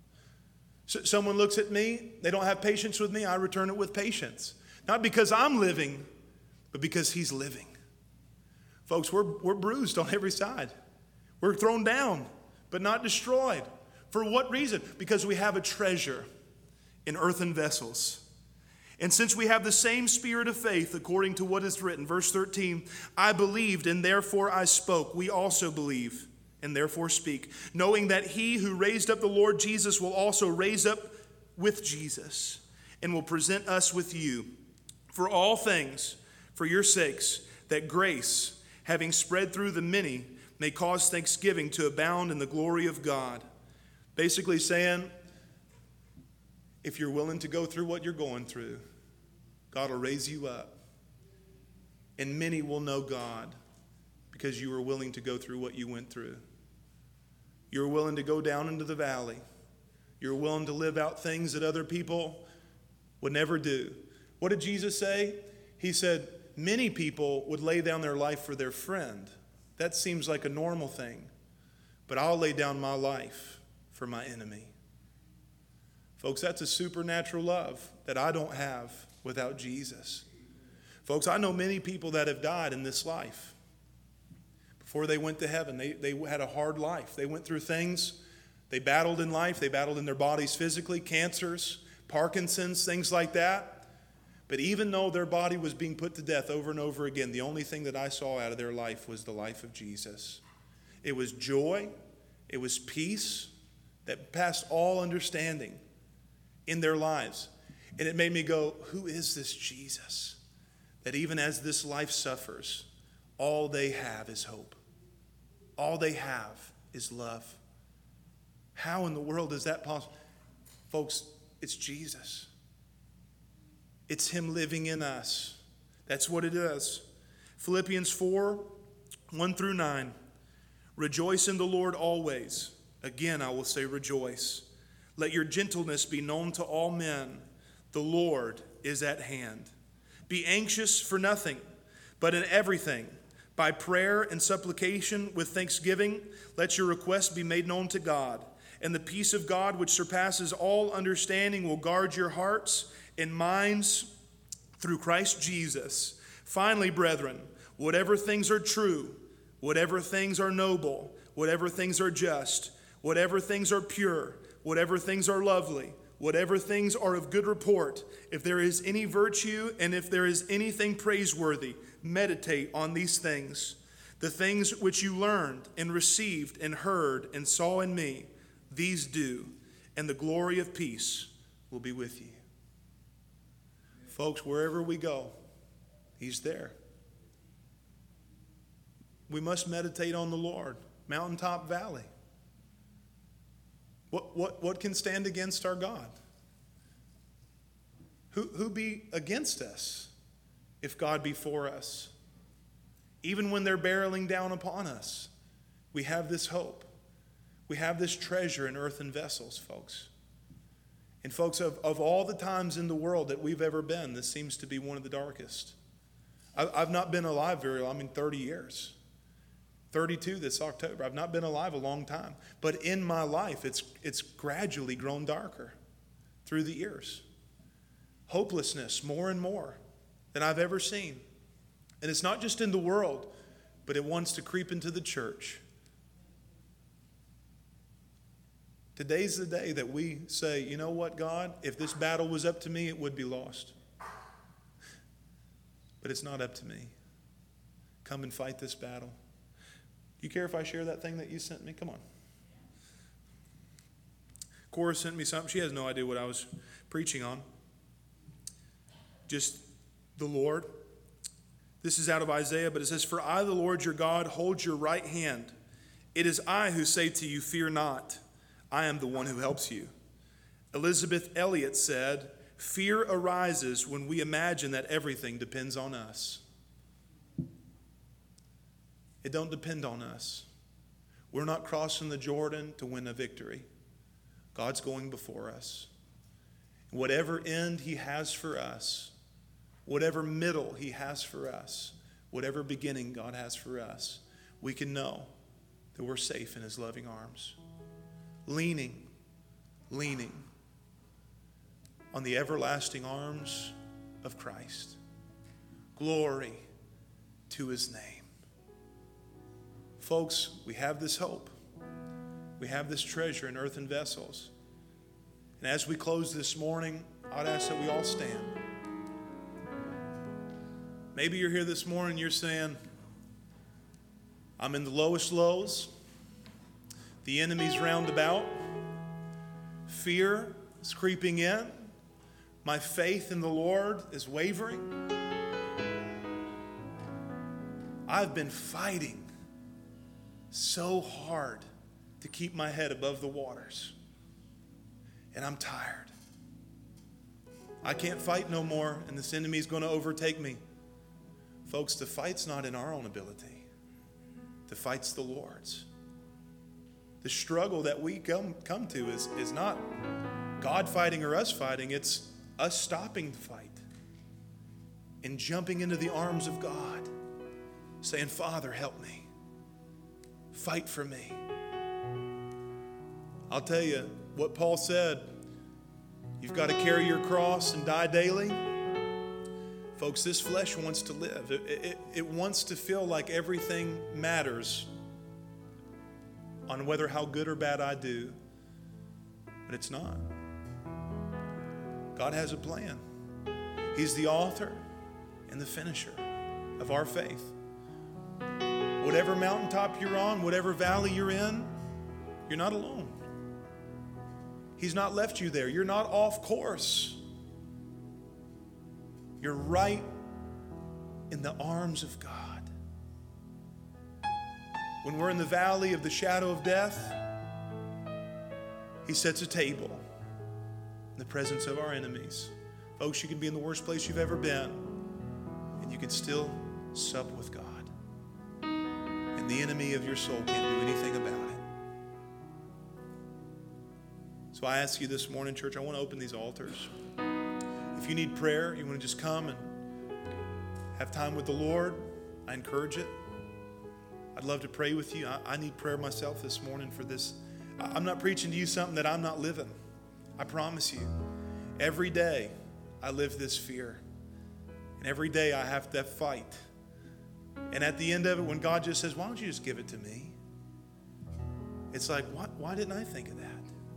So someone looks at me, they don't have patience with me, I return it with patience. Not because I'm living, but because he's living. Folks, we're, we're bruised on every side. We're thrown down, but not destroyed. For what reason? Because we have a treasure in earthen vessels. And since we have the same spirit of faith, according to what is written, verse thirteen, I believed and therefore I spoke. We also believe and therefore speak, knowing that he who raised up the Lord Jesus will also raise up with Jesus and will present us with you. For all things, for your sakes, that grace, having spread through the many, may cause thanksgiving to abound in the glory of God. Basically saying, if you're willing to go through what you're going through, God will raise you up. And many will know God because you were willing to go through what you went through. You were willing to go down into the valley. You're willing to live out things that other people would never do. What did Jesus say? He said, many people would lay down their life for their friend. That seems like a normal thing. But I'll lay down my life for my enemy. Folks, that's a supernatural love that I don't have without Jesus. Folks, I know many people that have died in this life. Before they went to heaven, they, they had a hard life. They went through things. They battled in life. They battled in their bodies physically, cancers, Parkinson's, things like that. But even though their body was being put to death over and over again, the only thing that I saw out of their life was the life of Jesus. It was joy. It was peace that passed all understanding in their lives. And it made me go, who is this Jesus? That even as this life suffers, all they have is hope. All they have is love. How in the world is that possible? Folks, it's Jesus. It's him living in us. That's what it is. Philippians four, one through nine. Rejoice in the Lord always. Again, I will say rejoice. Let your gentleness be known to all men. The Lord is at hand. Be anxious for nothing, but in everything, by prayer and supplication with thanksgiving, let your requests be made known to God. And the peace of God, which surpasses all understanding, will guard your hearts and minds through Christ Jesus. Finally, brethren, whatever things are true, whatever things are noble, whatever things are just, whatever things are pure, whatever things are lovely, whatever things are of good report, if there is any virtue and if there is anything praiseworthy, meditate on these things. The things which you learned and received and heard and saw in me, these do, and the glory of peace will be with you. Folks, wherever we go, he's there. We must meditate on the Lord. Mountaintop, valley. What, what, what can stand against our God? Who, who be against us if God be for us? Even when they're barreling down upon us, we have this hope. We have this treasure in earthen vessels, folks. And folks, of, of all the times in the world that we've ever been, this seems to be one of the darkest. I, I've not been alive very long, I mean thirty years. thirty-two this October. I've not been alive a long time. But in my life, it's, it's gradually grown darker through the years. Hopelessness more and more than I've ever seen. And it's not just in the world, but it wants to creep into the church. Today's the day that we say, you know what, God, if this battle was up to me, it would be lost. But it's not up to me. Come and fight this battle. Do you care if I share that thing that you sent me? Come on. Cora sent me something. She has no idea what I was preaching on. Just the Lord. This is out of Isaiah, but it says, "For I, the Lord your God, hold your right hand. It is I who say to you, fear not. I am the one who helps you." Elizabeth Elliot said, "Fear arises when we imagine that everything depends on us." It don't depend on us. We're not crossing the Jordan to win a victory. God's going before us. Whatever end he has for us, whatever middle he has for us, whatever beginning God has for us, we can know that we're safe in his loving arms. Leaning, leaning on the everlasting arms of Christ. Glory to his name. Folks, we have this hope. We have this treasure in earthen vessels. And as we close this morning, I'd ask that we all stand. Maybe you're here this morning, you're saying, I'm in the lowest lows. The enemy's round about. Fear is creeping in. My faith in the Lord is wavering. I've been fighting so hard to keep my head above the waters. And I'm tired. I can't fight no more, and this enemy's going to overtake me. Folks, the fight's not in our own ability. The fight's the Lord's. The struggle that we come, come to is, is not God fighting or us fighting. It's us stopping the fight and jumping into the arms of God, saying, Father, help me. Fight for me. I'll tell you what Paul said. You've got to carry your cross and die daily. Folks, this flesh wants to live. It, it, it wants to feel like everything matters on whether how good or bad I do. But it's not. God has a plan. He's the author and the finisher of our faith. Whatever mountaintop you're on, whatever valley you're in, you're not alone. He's not left you there. You're not off course. You're right in the arms of God. When we're in the valley of the shadow of death, he sets a table in the presence of our enemies. Folks, you can be in the worst place you've ever been, and you can still sup with God. And the enemy of your soul can't do anything about it. So I ask you this morning, church, I want to open these altars. If you need prayer, you want to just come and have time with the Lord, I encourage it. I'd love to pray with you. I, I need prayer myself this morning for this. I, I'm not preaching to you something that I'm not living. I promise you. Every day I live this fear. And every day I have to fight. And at the end of it, when God just says, why don't you just give it to me? it's like, why, why didn't I think of that?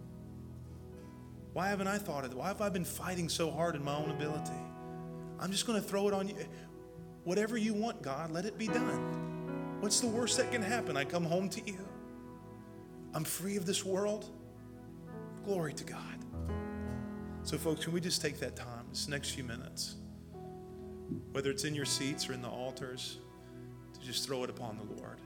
Why haven't I thought of it? Why have I been fighting so hard in my own ability? I'm just going to throw it on you. Whatever you want, God, let it be done. What's the worst that can happen? I come home to you. I'm free of this world. Glory to God. So folks, can we just take that time, this next few minutes, whether it's in your seats or in the altars, to just throw it upon the Lord.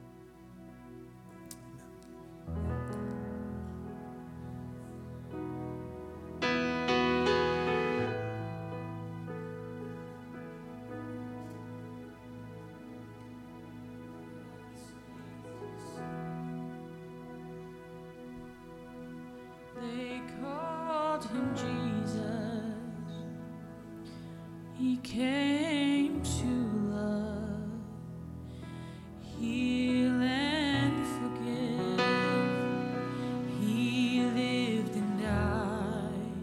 They called him Jesus. He came to love, heal and forgive. He lived and died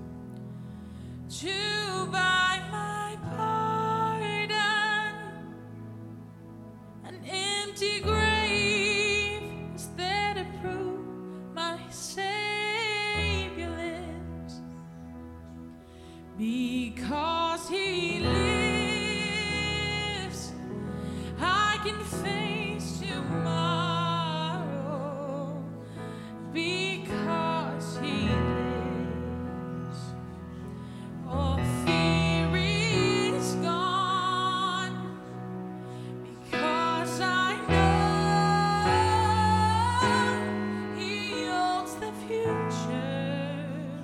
to buy my pardon. An empty grave was there to prove my Savior lives. Because he lives, I can face tomorrow. Because he lives, all fear is gone. Because I know he holds the future.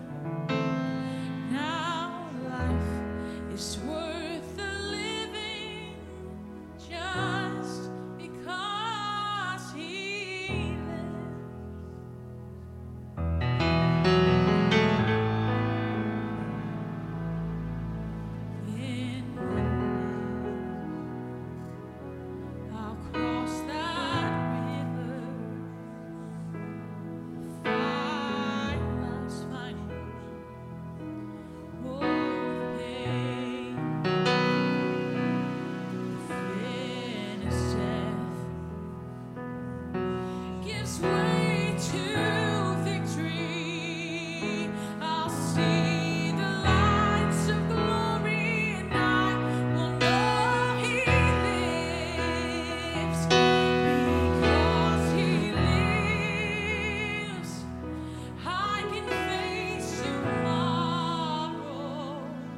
Now life is worth the living just because he lives. In one day I'll cross that river, find life's final oh, pain, finish death gives way to victory. I'll see the lights of glory, and I will know he lives. Because he lives, I can face tomorrow.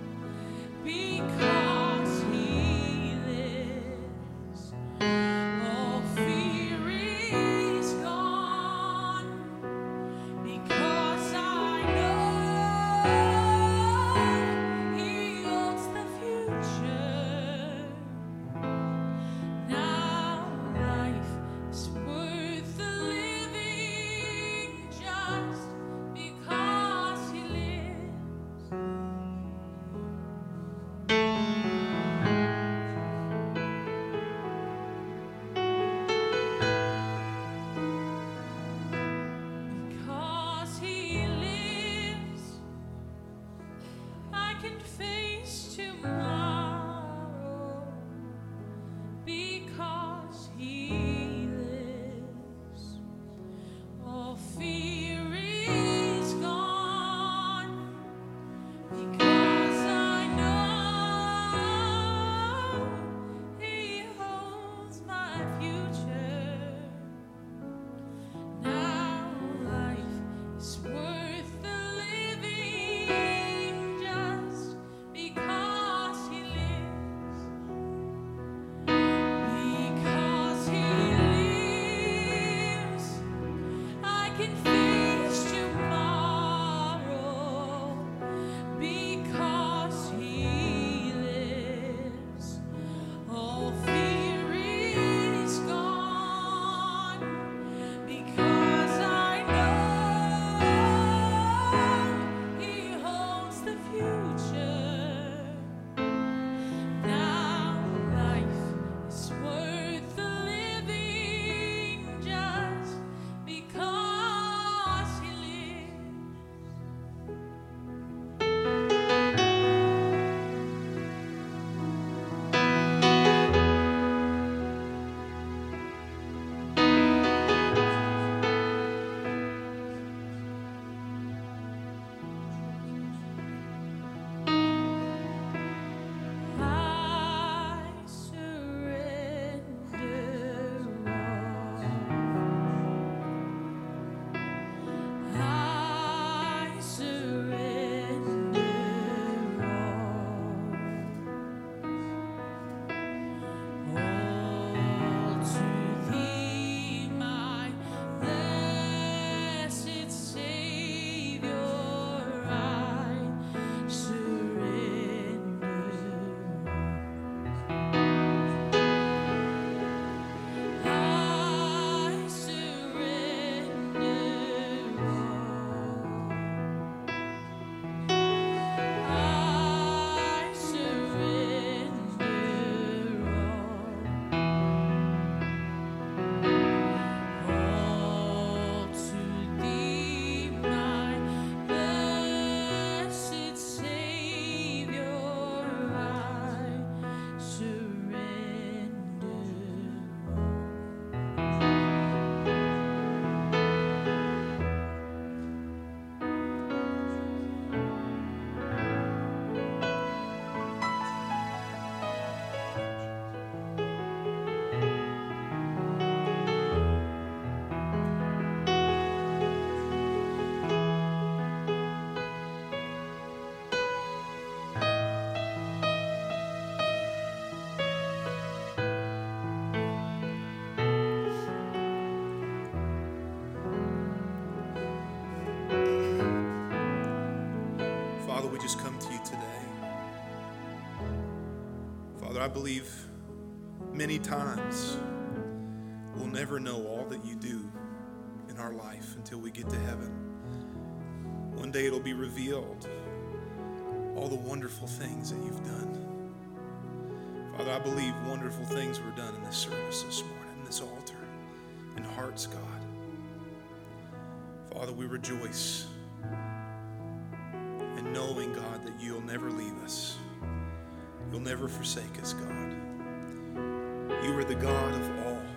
Because he lives, all fear is gone. Because I know he holds the future. Now life is worth the living just because he lives. Because he lives, I can face tomorrow. Because he lives, all fear is gone. Because I know he holds my future. Now life is worth the living just because he Father, we just come to you today. Father, I believe many times we'll never know all that you do in our life until we get to heaven. One day it'll be revealed, all the wonderful things that you've done. Father, I believe wonderful things were done in this service this morning, in this altar, in hearts, God. Father, we rejoice in knowing, God, that you'll never leave us. You'll never forsake us, God. You are the God of all.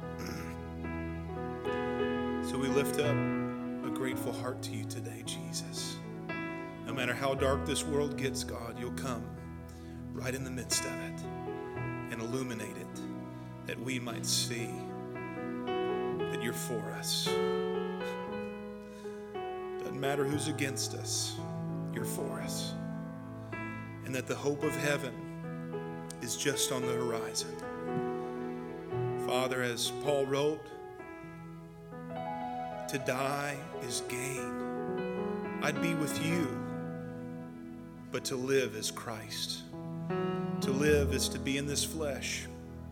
So we lift up a grateful heart to you today, Jesus. No matter how dark this world gets, God, you'll come right in the midst of it and illuminate it, that we might see that you're for us. Doesn't matter who's against us, you're for us. And that the hope of heaven is just on the horizon. Father, as Paul wrote, to die is gain. I'd be with you, but to live is Christ. To live is to be in this flesh,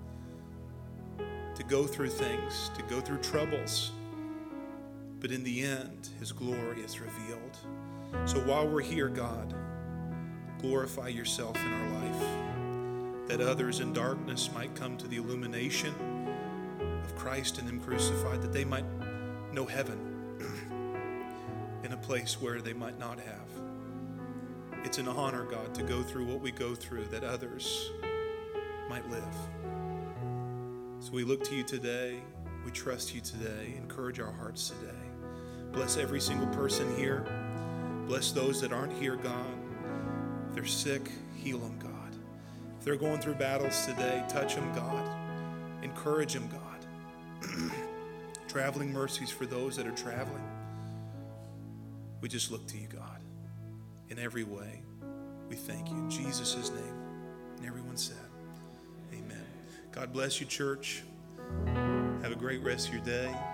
to go through things, to go through troubles, but in the end, his glory is revealed. So while we're here, God, glorify yourself in our life, that others in darkness might come to the illumination of Christ and him crucified, that they might know heaven in a place where they might not have. It's an honor, God, to go through what we go through, that others might live. So we look to you today. We trust you today. Encourage our hearts today. Bless every single person here. Bless those that aren't here, God. If they're sick, heal them, God. If they're going through battles today, touch them, God. Encourage them, God. Traveling mercies for those that are traveling. We just look to you, God. In every way, we thank you. In Jesus' name. And everyone said, amen. God bless you, church. Have a great rest of your day.